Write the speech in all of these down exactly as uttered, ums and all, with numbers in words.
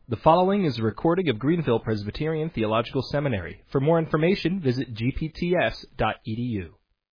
The following is a recording of Greenville Presbyterian Theological Seminary. For more information, visit g p t s dot e d u.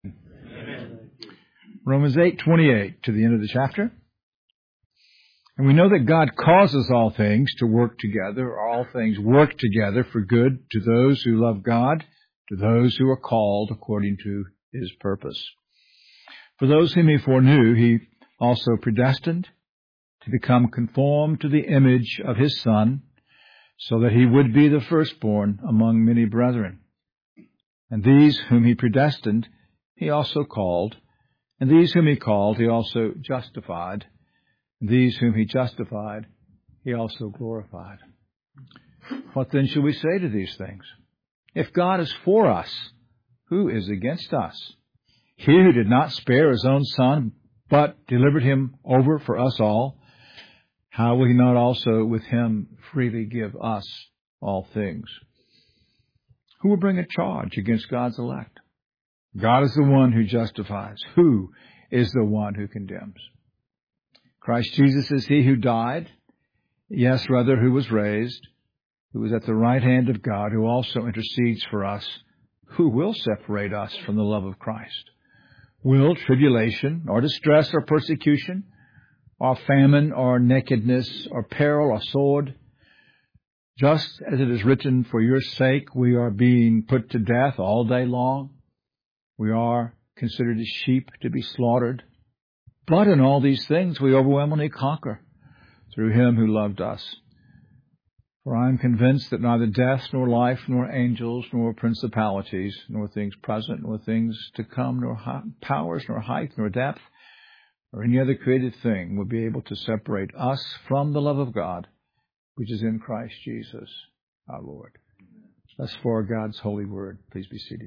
Romans eight twenty-eight, to the end of the chapter. And we know that God causes all things to work together, or all things work together for good to those who love God, to those who are called according to His purpose. For those whom He foreknew, He also predestined to become conformed to the image of His Son, so that He would be the firstborn among many brethren. And these whom He predestined, He also called. And these whom He called, He also justified. And these whom He justified, He also glorified. What then shall we say to these things? If God is for us, who is against us? He who did not spare His own Son, but delivered Him over for us all, how will He not also with Him freely give us all things? Who will bring a charge against God's elect? God is the one who justifies. Who is the one who condemns? Christ Jesus is He who died, yes, rather, who was raised, who is at the right hand of God, who also intercedes for us. Who will separate us from the love of Christ? Will tribulation, or distress, or persecution, or famine, or nakedness, or peril, or sword? Just as it is written, for your sake we are being put to death all day long. We are considered as sheep to be slaughtered. But in all these things we overwhelmingly conquer through Him who loved us. For I am convinced that neither death, nor life, nor angels, nor principalities, nor things present, nor things to come, nor powers, nor height, nor depth, or any other created thing will be able to separate us from the love of God, which is in Christ Jesus our Lord. Thus for God's holy word. Please be seated.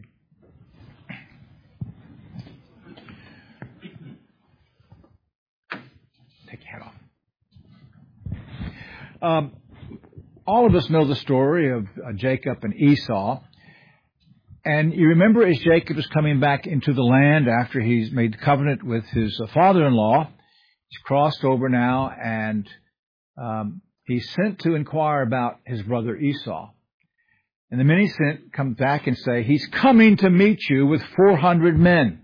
Take your hat off. Um, all of us know the story of uh, Jacob and Esau. And you remember as Jacob is coming back into the land after he's made the covenant with his uh, father-in-law, he's crossed over now, and um, he's sent to inquire about his brother Esau. And the men he sent come back and say, he's coming to meet you with four hundred men.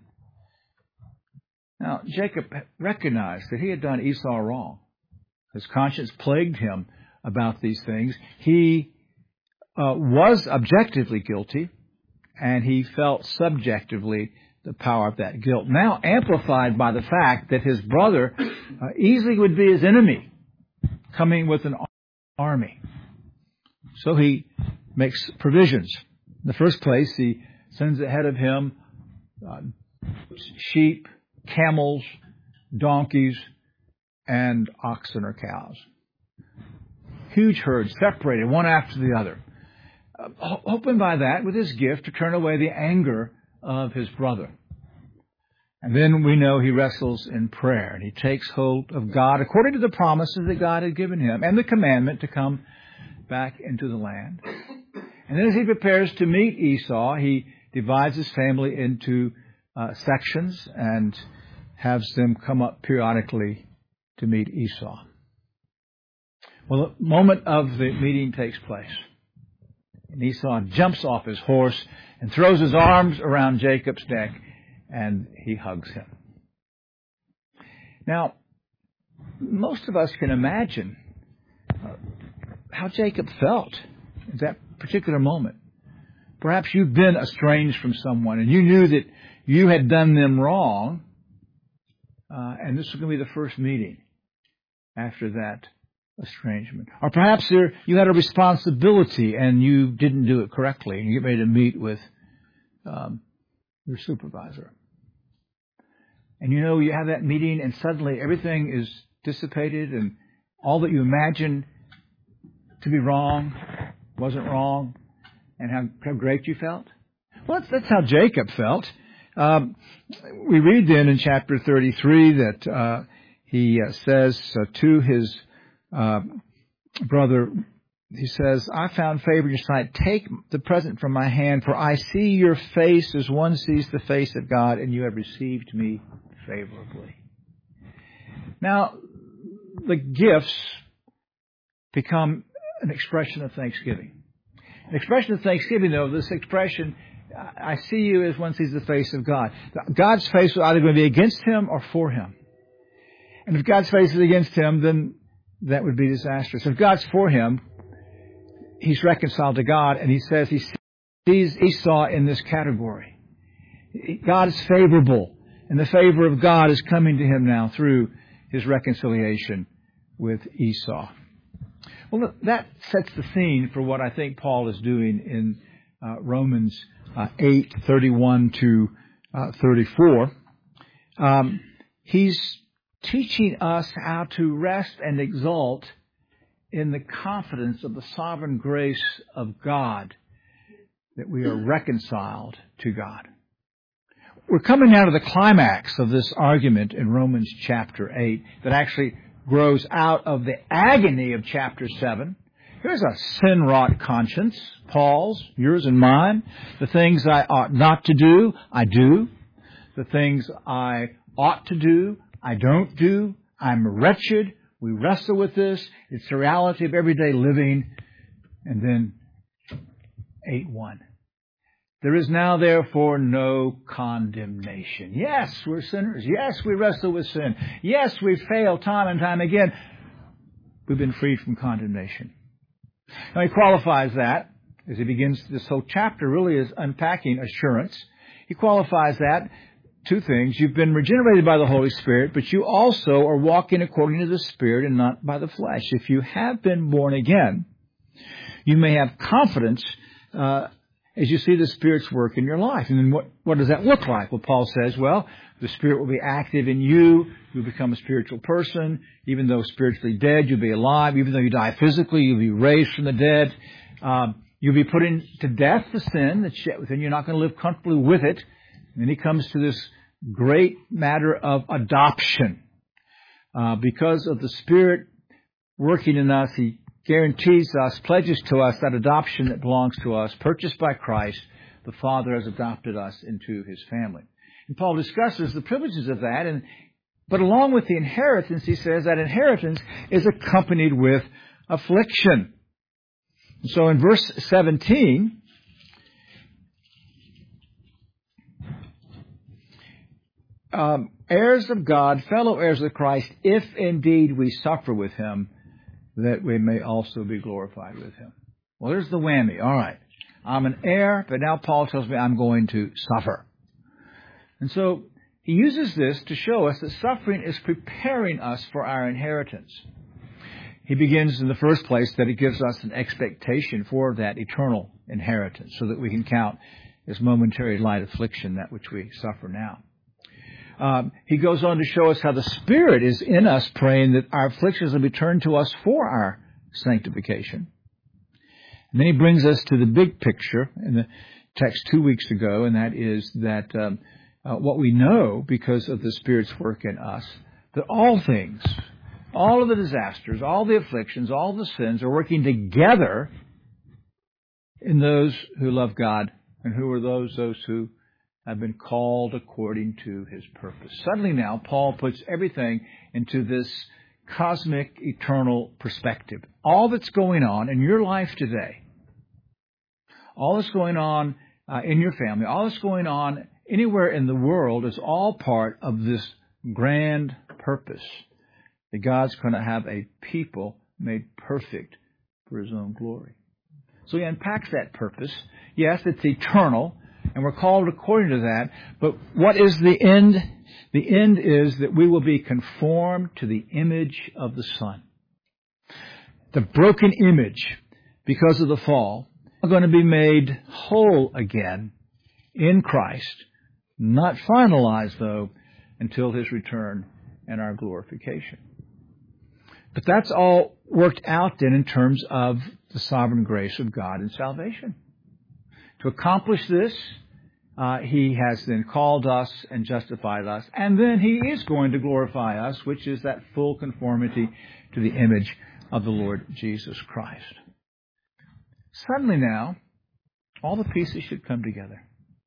Now, Jacob recognized that he had done Esau wrong. His conscience plagued him about these things. He uh, was objectively guilty, and he felt subjectively the power of that guilt, now amplified by the fact that his brother uh, easily would be his enemy, coming with an army. So he makes provisions. In the first place, he sends ahead of him uh, sheep, camels, donkeys, and oxen or cows. Huge herds, separated one after the other. Uh, hoping by that, with his gift, to turn away the anger of his brother. And then we know he wrestles in prayer, and he takes hold of God according to the promises that God had given him, and the commandment to come back into the land. And then as he prepares to meet Esau, he divides his family into uh, sections and has them come up periodically to meet Esau. Well, the moment of the meeting takes place. And Esau jumps off his horse and throws his arms around Jacob's neck, and he hugs him. Now, most of us can imagine uh, how Jacob felt at that particular moment. Perhaps you've been estranged from someone, and you knew that you had done them wrong, uh, and this was going to be the first meeting after that estrangement. Or perhaps there, you had a responsibility and you didn't do it correctly, and you get ready to meet with um, your supervisor. And you know, you have that meeting and suddenly everything is dissipated, and all that you imagined to be wrong wasn't wrong, and how, how great you felt. Well, that's, that's how Jacob felt. Um, we read then in chapter thirty-three that uh, he uh, says uh, to his Uh, brother, he says, I found favor in your sight. Take the present from my hand, for I see your face as one sees the face of God, and you have received me favorably. Now, the gifts become an expression of thanksgiving. An expression of thanksgiving, though, this expression, I see you as one sees the face of God. God's face is either going to be against him or for him. And if God's face is against him, then that would be disastrous. If God's for him, he's reconciled to God, and he says he sees Esau in this category. God is favorable, and the favor of God is coming to him now through his reconciliation with Esau. Well, that sets the scene for what I think Paul is doing in uh, Romans uh, eight, thirty-one to uh, thirty-four. Um, he's teaching us how to rest and exult in the confidence of the sovereign grace of God, that we are reconciled to God. We're coming now to the climax of this argument in Romans chapter eight that actually grows out of the agony of chapter seven. Here's a sin-wrought conscience, Paul's, yours and mine. The things I ought not to do, I do. The things I ought to do, I don't do. I'm wretched. We wrestle with this. It's the reality of everyday living. And then eight one. There is now, therefore, no condemnation. Yes, we're sinners. Yes, we wrestle with sin. Yes, we fail time and time again. We've been freed from condemnation. Now, he qualifies that, as he begins this whole chapter, really is unpacking assurance. He qualifies that, two things. You've been regenerated by the Holy Spirit, but you also are walking according to the Spirit and not by the flesh. If you have been born again, you may have confidence uh as you see the Spirit's work in your life. And then what, what does that look like? Well, Paul says, well, the Spirit will be active in you. You'll become a spiritual person. Even though spiritually dead, you'll be alive. Even though you die physically, you'll be raised from the dead. Um, you'll be putting to death the sin that's yet within you. You're not going to live comfortably with it. And then he comes to this great matter of adoption. Uh, because of the Spirit working in us, he guarantees us, pledges to us that adoption that belongs to us, purchased by Christ. The Father has adopted us into his family. And Paul discusses the privileges of that, and but along with the inheritance, he says that inheritance is accompanied with affliction. And so in verse seventeen, um, heirs of God, fellow heirs of Christ, if indeed we suffer with him, that we may also be glorified with him. Well, there's the whammy. All right. I'm an heir, but now Paul tells me I'm going to suffer. And so he uses this to show us that suffering is preparing us for our inheritance. He begins in the first place that it gives us an expectation for that eternal inheritance so that we can count as momentary light affliction that which we suffer now. Um, he goes on to show us how the Spirit is in us praying that our afflictions will be turned to us for our sanctification. And then he brings us to the big picture in the text two weeks ago, and that is that um, uh, what we know because of the Spirit's work in us, that all things, all of the disasters, all the afflictions, all the sins are working together in those who love God. And who are those? Those who have been called according to his purpose. Suddenly now, Paul puts everything into this cosmic, eternal perspective. All that's going on in your life today, all that's going on uh, in your family, all that's going on anywhere in the world is all part of this grand purpose that God's going to have a people made perfect for his own glory. So he unpacks that purpose. Yes, it's eternal. And we're called according to that. But what is the end? The end is that we will be conformed to the image of the Son. The broken image, because of the fall, are going to be made whole again in Christ. Not finalized, though, until his return and our glorification. But that's all worked out then in terms of the sovereign grace of God in salvation. To accomplish this, uh, he has then called us and justified us, and then he is going to glorify us, which is that full conformity to the image of the Lord Jesus Christ. Suddenly now, all the pieces should come together.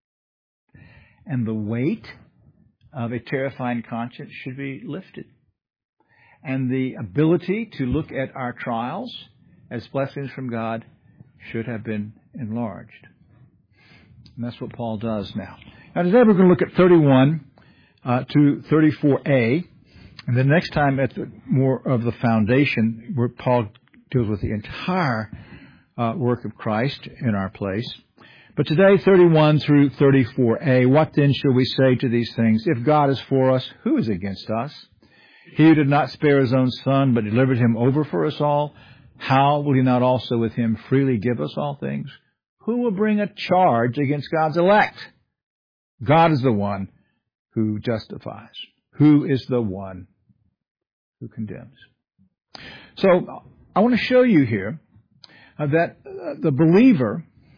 And the weight of a terrifying conscience should be lifted. And the ability to look at our trials as blessings from God should have been enlarged. And that's what Paul does now. Now today we're going to look at thirty-one uh, to thirty-four a, and the next time at the more of the foundation, where Paul deals with the entire uh, work of Christ in our place. But today, thirty-one through thirty-four a, what then shall we say to these things? If God is for us, who is against us? He who did not spare his own Son, but delivered him over for us all, how will he not also with him freely give us all things? Who will bring a charge against God's elect? God is the one who justifies. Who is the one who condemns? So I want to show you here uh, that uh, the believer,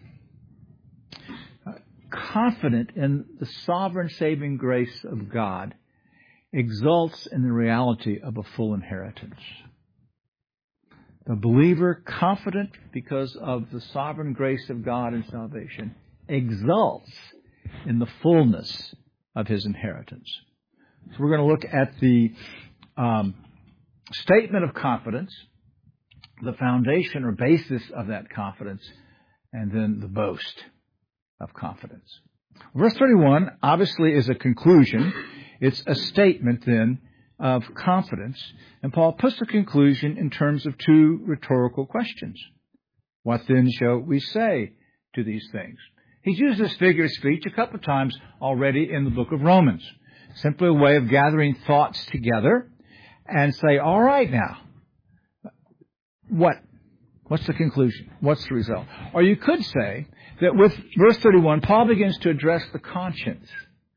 uh, confident in the sovereign saving grace of God, exults in the reality of a full inheritance. The believer, confident because of the sovereign grace of God in salvation, exults in the fullness of his inheritance. So we're going to look at the um, statement of confidence, the foundation or basis of that confidence, and then the boast of confidence. Verse thirty-one obviously is a conclusion. It's a statement then of confidence. And Paul puts the conclusion in terms of two rhetorical questions. What then shall we say to these things? He's used this figure of speech a couple of times already in the book of Romans. Simply a way of gathering thoughts together and say, all right now, what? What's the conclusion? What's the result? Or you could say that with verse thirty-one, Paul begins to address the conscience.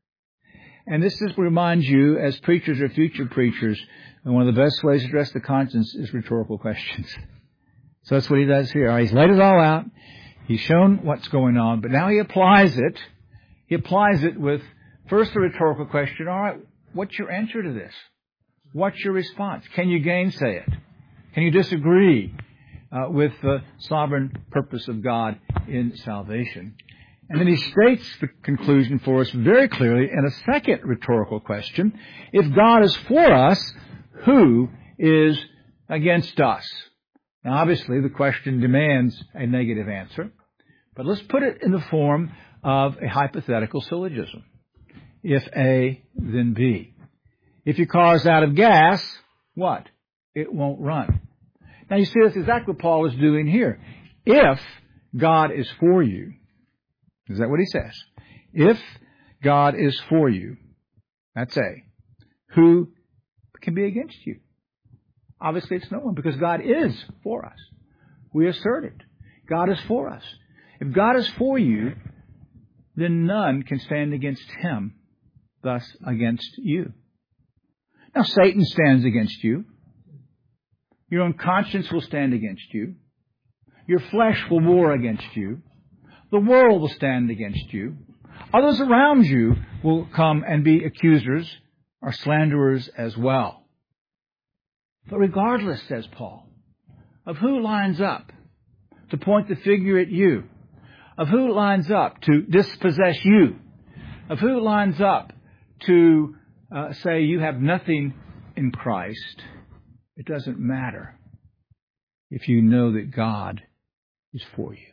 And this is reminds you, as preachers or future preachers, and one of the best ways to address the conscience is rhetorical questions. So that's what he does here. He's laid it all out. He's shown what's going on, but now he applies it. He applies it with first the rhetorical question, all right, what's your answer to this? What's your response? Can you gainsay it? Can you disagree uh, with the sovereign purpose of God in salvation? And then he states the conclusion for us very clearly in a second rhetorical question. If God is for us, who is against us? Now, obviously, the question demands a negative answer. But let's put it in the form of a hypothetical syllogism. If A, then B. If your car's out of gas, what? It won't run. Now, you see, that's exactly what Paul is doing here. If God is for you, is that what he says? If God is for you, that's A. Who can be against you? Obviously, it's no one, because God is for us. We assert it. God is for us. If God is for you, then none can stand against him, thus against you. Now, Satan stands against you. Your own conscience will stand against you. Your flesh will war against you. The world will stand against you. Others around you will come and be accusers or slanderers as well. But regardless, says Paul, of who lines up to point the finger at you, of who lines up to dispossess you, of who lines up to uh, say you have nothing in Christ, it doesn't matter if you know that God is for you.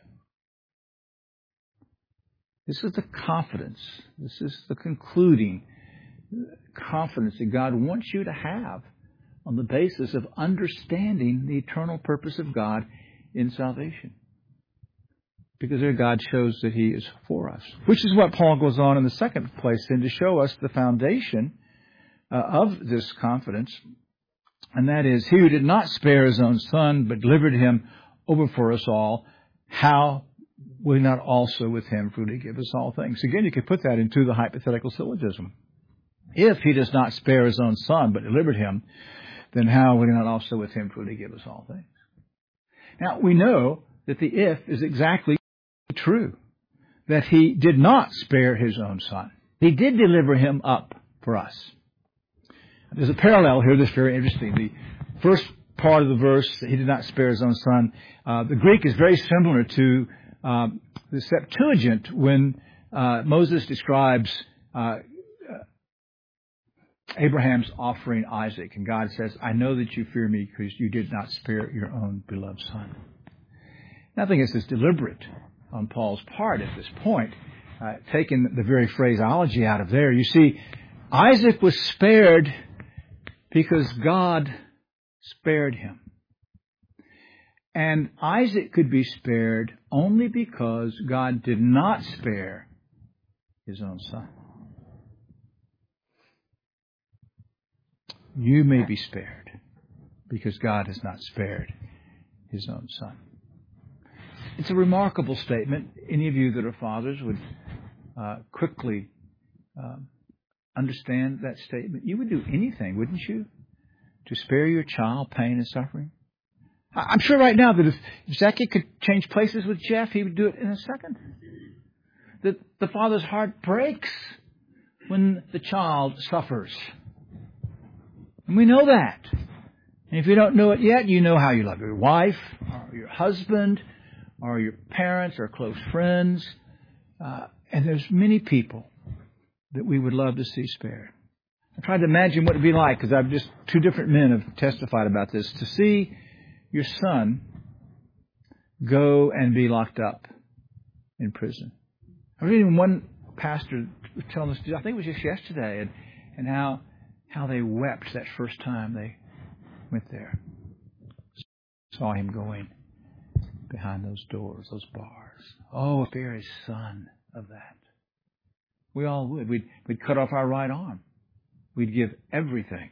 This is the confidence. This is the concluding confidence that God wants you to have on the basis of understanding the eternal purpose of God in salvation. Because there God shows that He is for us. Which is what Paul goes on in the second place then to show us the foundation uh, of this confidence. And that is, He who did not spare His own Son, but delivered Him over for us all, how will He not also with Him freely give us all things? Again, you could put that into the hypothetical syllogism. If He does not spare His own Son, but delivered Him, then how will He not also with Him freely give us all things? Now, we know that the if is exactly true. That He did not spare His own Son. He did deliver Him up for us. There's a parallel here that's very interesting. The first part of the verse, He did not spare His own Son, uh, the Greek is very similar to um, the Septuagint when uh, Moses describes uh, Abraham's offering Isaac, and God says, I know that you fear me because you did not spare your own beloved son. Nothing is as deliberate on Paul's part at this point. Uh, taking the very phraseology out of there, you see, Isaac was spared because God spared him. And Isaac could be spared only because God did not spare his own son. You may be spared because God has not spared his own son. It's a remarkable statement. Any of you that are fathers would uh, quickly uh, understand that statement. You would do anything, wouldn't you, to spare your child pain and suffering? I'm sure right now that if, if Zacchaeus could change places with Jeff, he would do it in a second. That the father's heart breaks when the child suffers. And we know that. And if you don't know it yet, you know how you love your wife, or your husband, or your parents, or close friends. Uh, and there's many people that we would love to see spared. I tried to imagine what it would be like, because I've just, two different men have testified about this, to see your son go and be locked up in prison. I was reading one pastor telling us, I think it was just yesterday, and, and how how they wept that first time they went there. Saw him going behind those doors, those bars. Oh, if there is son of that. We all would. We'd, we'd cut off our right arm. We'd give everything.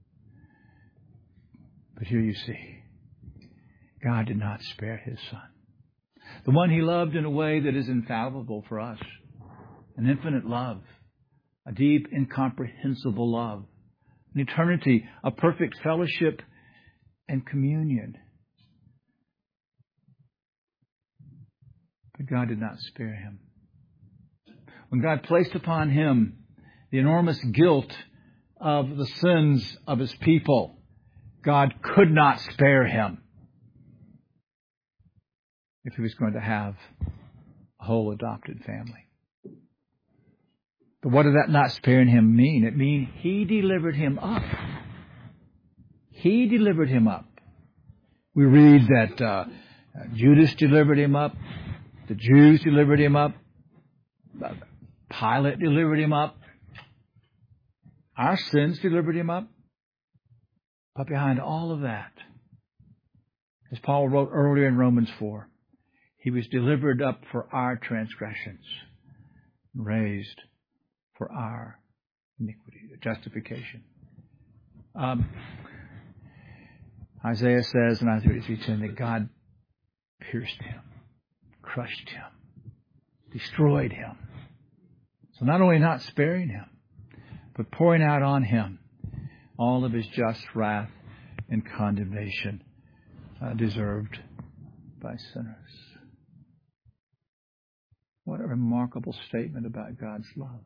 But here you see, God did not spare his son. The one he loved in a way that is infallible for us. An infinite love. A deep, incomprehensible love. An eternity, a perfect fellowship and communion. But God did not spare him. When God placed upon him the enormous guilt of the sins of his people, God could not spare him if he was going to have a whole adopted family. But what did that not sparing him mean? It means he delivered him up. He delivered him up. We read that uh, Judas delivered him up. The Jews delivered him up. Pilate delivered him up. Our sins delivered him up. But behind all of that, as Paul wrote earlier in Romans four, he was delivered up for our transgressions, raised for our iniquity, justification. Um, Isaiah says in Isaiah thirty-three ten that God pierced him, crushed him, destroyed him. So not only not sparing him, but pouring out on him all of his just wrath and condemnation uh, deserved by sinners. What a remarkable statement about God's love.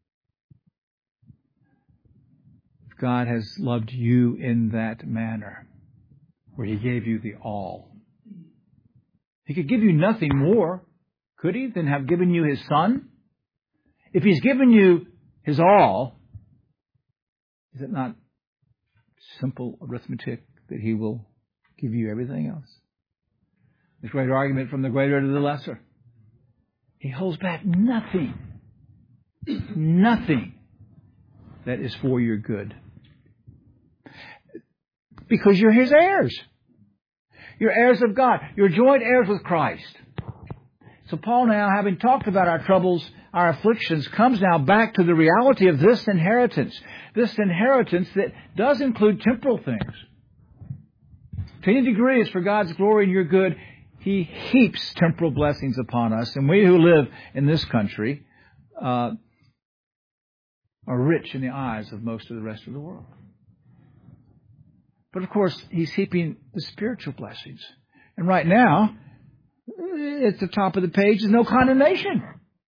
If God has loved you in that manner, where he gave you the all, he could give you nothing more, could he, than have given you his son? If he's given you his all, is it not simple arithmetic that he will give you everything else? This great argument from the greater to the lesser. He holds back nothing, nothing that is for your good. Because you're his heirs. You're heirs of God. You're joint heirs with Christ. So Paul now, having talked about our troubles, our afflictions, comes now back to the reality of this inheritance. This inheritance that does include temporal things. To any degree, it's for God's glory and your good. He heaps temporal blessings upon us. And we who live in this country uh, are rich in the eyes of most of the rest of the world. But of course, he's heaping the spiritual blessings. And right now, at the top of the page is no condemnation.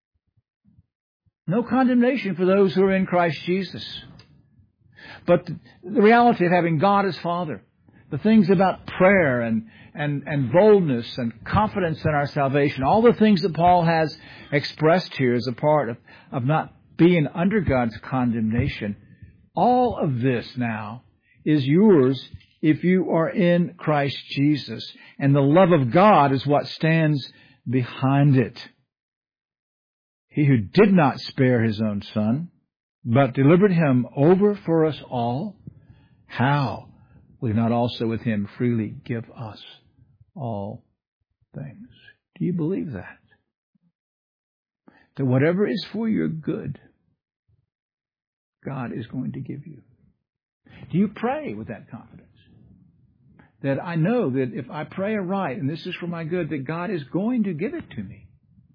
No condemnation for those who are in Christ Jesus. But the reality of having God as Father, the things about prayer and, and, and boldness and confidence in our salvation, all the things that Paul has expressed here as a part of, of not being under God's condemnation, All of this now is yours if you are in Christ Jesus. And the love of God is what stands behind it. He who did not spare his own Son, but delivered him over for us all, how will he not also with him freely give us all things? Do you believe that? That whatever is for your good, God is going to give you. Do you pray with that confidence? That I know that if I pray aright, and this is for my good, that God is going to give it to me.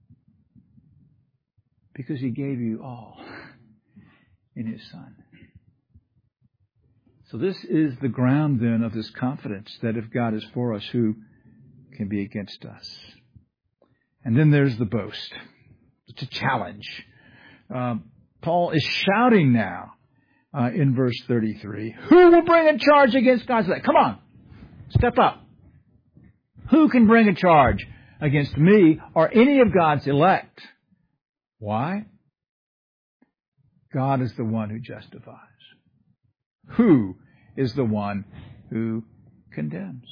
Because He gave you all in His Son. So this is the ground then of this confidence that if God is for us, who can be against us? And then there's the boast. It's a challenge. Um, Paul is shouting now uh, in verse thirty-three, who will bring a charge against God's elect? Come on, step up. Who can bring a charge against me or any of God's elect? Why? God is the one who justifies. Who is the one who condemns?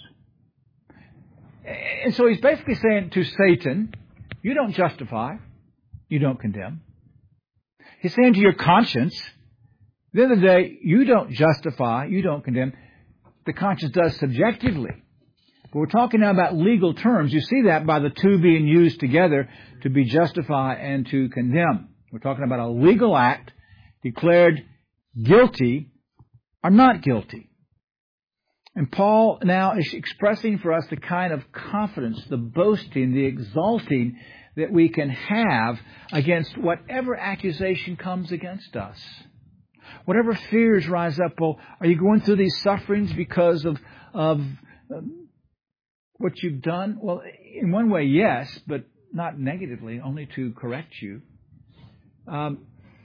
And so he's basically saying to Satan, you don't justify, you don't condemn. He's saying to your conscience, at the end of the day, you don't justify, you don't condemn. The conscience does subjectively. But we're talking now about legal terms. You see that by the two being used together, to be justify and to condemn. We're talking about a legal act declared guilty or not guilty. And Paul now is expressing for us the kind of confidence, the boasting, the exalting that we can have against whatever accusation comes against us. Whatever fears rise up, well, are you going through these sufferings because of, of um, what you've done? Well, in one way, yes, but not negatively, only to correct you. Um,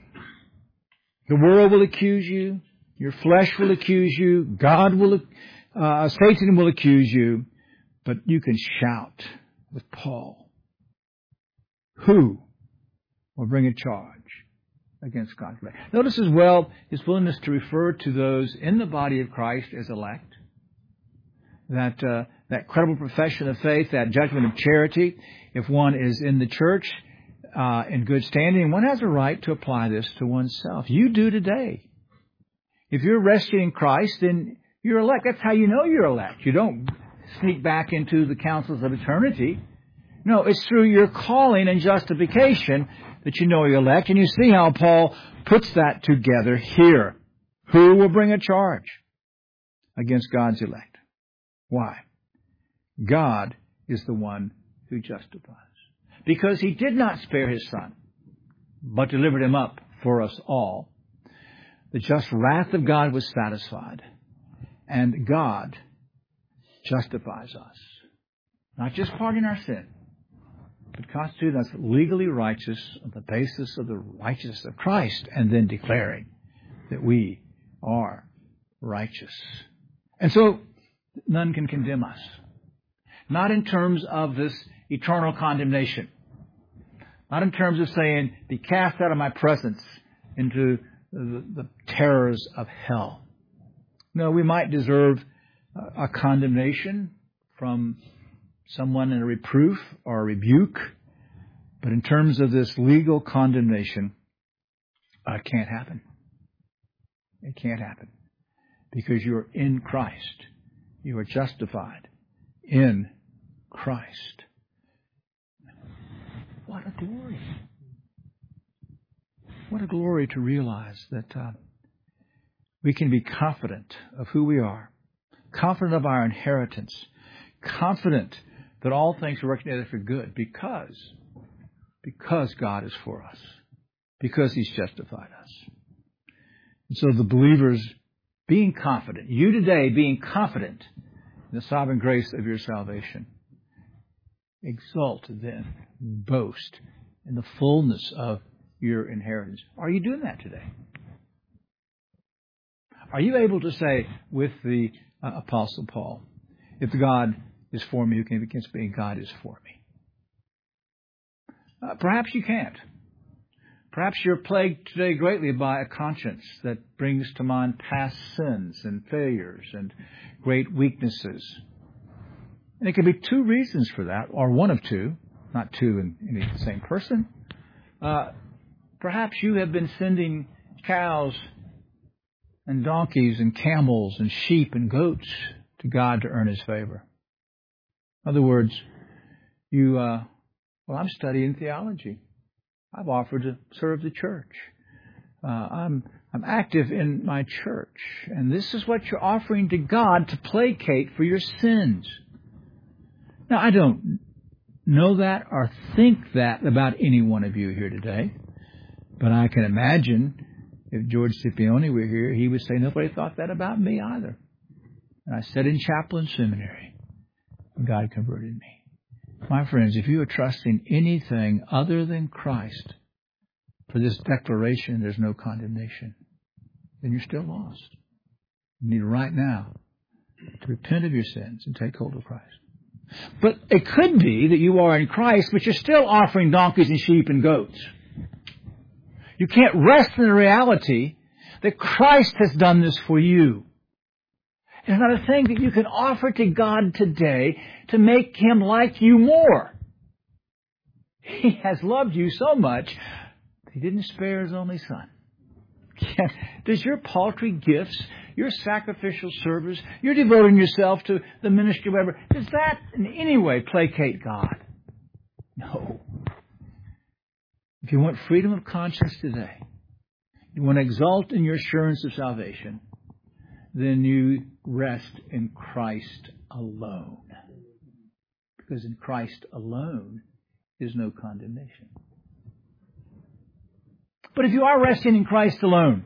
the world will accuse you. Your flesh will accuse you. God will, uh, Satan will accuse you. But you can shout with Paul. Who will bring a charge against God's elect? Notice as well his willingness to refer to those in the body of Christ as elect. That uh, that credible profession of faith, that judgment of charity. If one is in the church uh, in good standing, one has a right to apply this to oneself. You do today. If you're resting in Christ, then you're elect. That's how you know you're elect. You don't sneak back into the councils of eternity. No, it's through your calling and justification that you know you're elect. And you see how Paul puts that together here. Who will bring a charge against God's elect? Why? God is the one who justifies. Because He did not spare His Son, but delivered Him up for us all. The just wrath of God was satisfied. And God justifies us. Not just pardoning our sin, but constituting us legally righteous on the basis of the righteousness of Christ, and then declaring that we are righteous. And so, none can condemn us. Not in terms of this eternal condemnation. Not in terms of saying, be cast out of my presence into the, the terrors of hell. No, we might deserve a condemnation from someone in a reproof or a rebuke. But in terms of this legal condemnation, uh, it can't happen. It can't happen. Because you're in Christ. You are justified in Christ. What a glory. What a glory to realize that uh, we can be confident of who we are, confident of our inheritance, confident that all things are working together for good because, because God is for us, because He's justified us. And so the believers being confident, you today being confident in the sovereign grace of your salvation, exult then, boast in the fullness of your inheritance. Are you doing that today? Are you able to say with the uh, Apostle Paul, if God is for me, who can be against me? God is for me. Uh, perhaps you can't. Perhaps you're plagued today greatly by a conscience that brings to mind past sins and failures and great weaknesses. And it could be two reasons for that, or one of two, not two in, in the same person. Uh, perhaps you have been sending cows and donkeys and camels and sheep and goats to God to earn His favor. In other words, you, uh, well, I'm studying theology. I've offered to serve the church. Uh, I'm I'm active in my church. And this is what you're offering to God to placate for your sins. Now, I don't know that or think that about any one of you here today. But I can imagine if George Scipione were here, he would say, nobody thought that about me either. And I sat in chapel and seminary, and God converted me. My friends, if you are trusting anything other than Christ for this declaration, there's no condemnation, then you're still lost. You need right now to repent of your sins and take hold of Christ. But it could be that you are in Christ, but you're still offering donkeys and sheep and goats. You can't rest in the reality that Christ has done this for you. It's not a thing that you can offer to God today to make Him like you more. He has loved you so much, He didn't spare His only Son. Does your paltry gifts, your sacrificial service, your devoting yourself to the ministry, whatever, does that in any way placate God? No. If you want freedom of conscience today, you want to exult in your assurance of salvation, then you rest in Christ alone. Because in Christ alone is no condemnation. But if you are resting in Christ alone,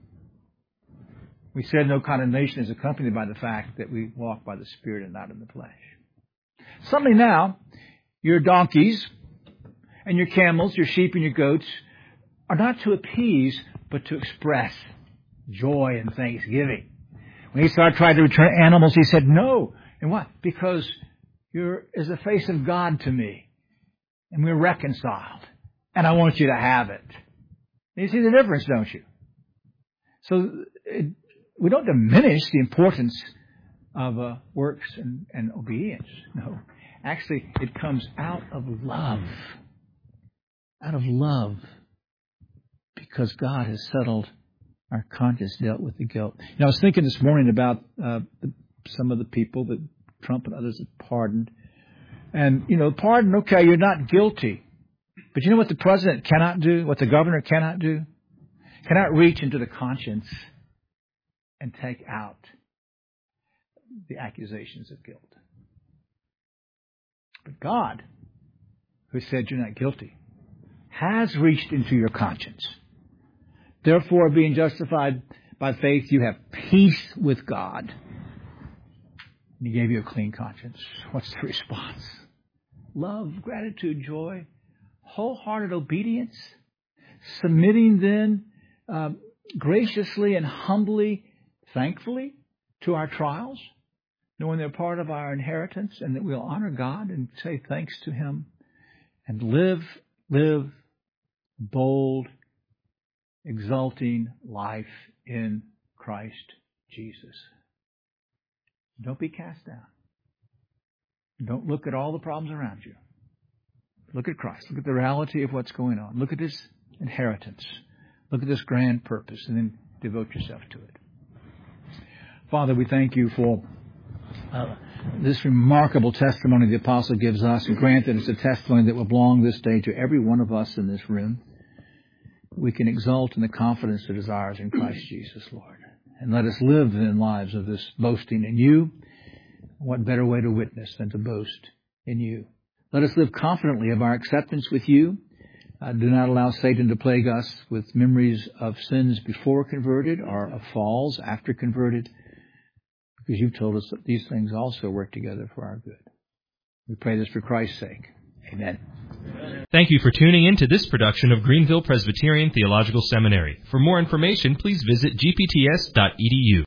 we said no condemnation is accompanied by the fact that we walk by the Spirit and not in the flesh. Suddenly now, your donkeys and your camels, your sheep and your goats are not to appease, but to express joy and thanksgiving. When Esau tried to return animals, he said, no. And what? Because you're as the face of God to me. And we're reconciled. And I want you to have it. You see the difference, don't you? So it, we don't diminish the importance of uh, works and, and obedience. No. Actually, it comes out of love. Out of love. Because God has settled our conscience, dealt with the guilt. You know, I was thinking this morning about uh, the, some of the people that Trump and others have pardoned. And, you know, pardon, okay, you're not guilty. But you know what the president cannot do? What the governor cannot do? Cannot reach into the conscience and take out the accusations of guilt. But God, who said you're not guilty, has reached into your conscience. Therefore, being justified by faith, you have peace with God. And He gave you a clean conscience. What's the response? Love, gratitude, joy, wholehearted obedience, submitting then uh, graciously and humbly, thankfully, to our trials, knowing they're part of our inheritance and that we'll honor God and say thanks to Him and live, live bold, exulting life in Christ Jesus. Don't be cast down. Don't look at all the problems around you. Look at Christ. Look at the reality of what's going on. Look at His inheritance. Look at this grand purpose, and then devote yourself to it. Father, we thank You for uh, this remarkable testimony the Apostle gives us, and grant that it's a testimony that will belong this day to every one of us in this room. We can exult in the confidence that is ours in Christ Jesus, Lord. And let us live in lives of this boasting in You. What better way to witness than to boast in You? Let us live confidently of our acceptance with You. Uh, do not allow Satan to plague us with memories of sins before converted or of falls after converted, because You've told us that these things also work together for our good. We pray this for Christ's sake. Amen. Thank you for tuning in to this production of Greenville Presbyterian Theological Seminary. For more information, please visit g p t s dot e d u.